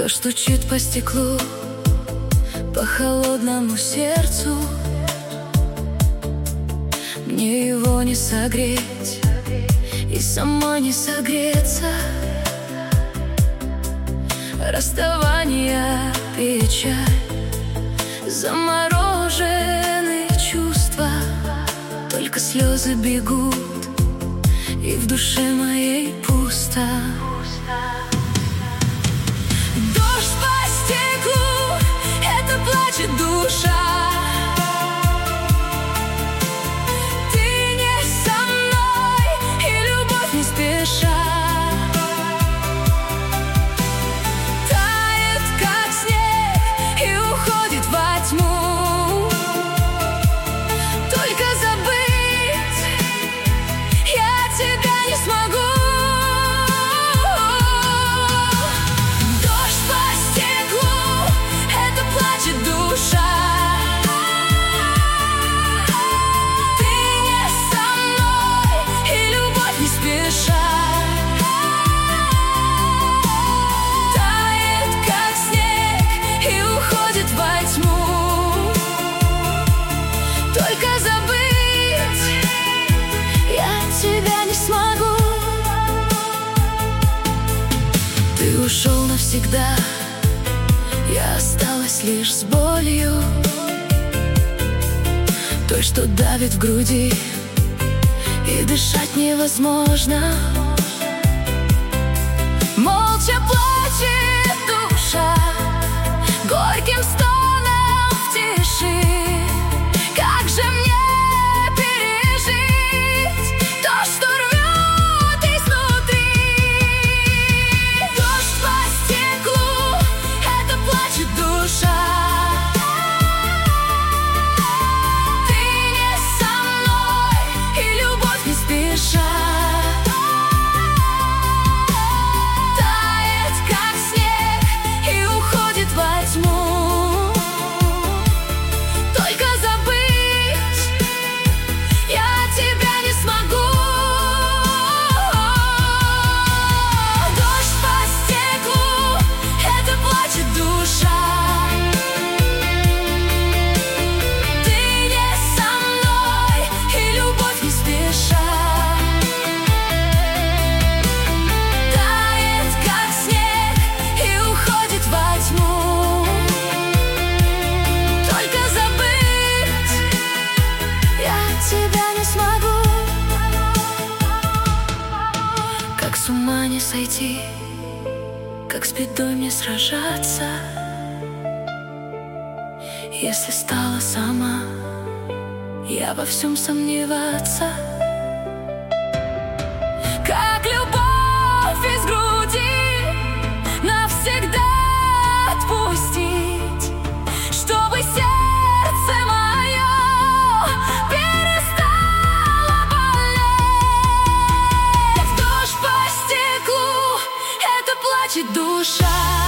Кто стучит по стеклу, по холодному сердцу? Мне его не согреть и сама не согреться. Расставание, печаль, замороженные чувства. Только слезы бегут, и в душе моей пусто. Дождь по стеклу, это плачет душа. Ты не со мной, и любовь не спеша тает, как снег, и уходит во тьму. Только забыть я тебя не смогу. Только забыть я тебя не смогу. Ты ушел навсегда, я осталась лишь с болью, той, что давит в груди, и дышать невозможно. Молча плачет душа горьким стоном в тиши. Как же мне пережить то, что рвет изнутри? Дождь по стеклу, это плачет душа. Ты не со мной, и любовь не спеша тает, как снег, и уходит во тьму. Как с ума не сойти, как с бедой мне сражаться, если стала сама я во всем сомневаться. Как любовь из груди навсегда отпустить, чтобы сердце мое перестало болеть. Дождь по стеклу, это плачет душа.